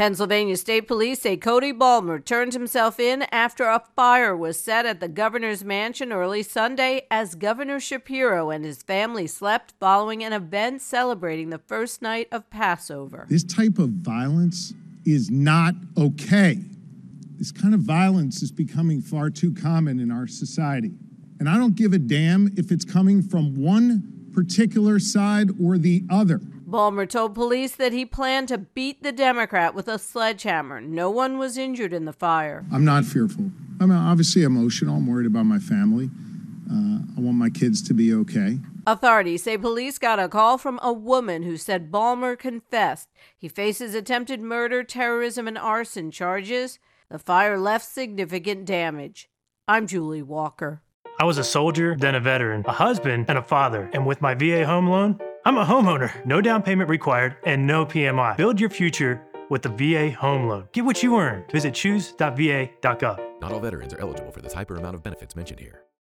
Pennsylvania State Police say Cody Balmer turned himself in after a fire was set at the governor's mansion early Sunday as Governor Shapiro and his family slept following an event celebrating the first night of Passover. This type of violence is not okay. This kind of violence is becoming far too common in our society. And I don't give a damn if it's coming from one particular side or the other. Balmer told police that he planned to beat the Democrat with a sledgehammer. No one was injured in the fire. I'm not fearful. I'm obviously emotional. I'm worried about my family. I want my kids to be okay. Authorities say police got a call from a woman who said Balmer confessed. He faces attempted murder, terrorism, and arson charges. The fire left significant damage. I'm Julie Walker. I was a soldier, then a veteran, a husband, and a father. And with my VA home loan, I'm a homeowner. No down payment required and no PMI. Build your future with the VA home loan. Get what you earn. Visit choose.va.gov. Not all veterans are eligible for the type or amount of benefits mentioned here.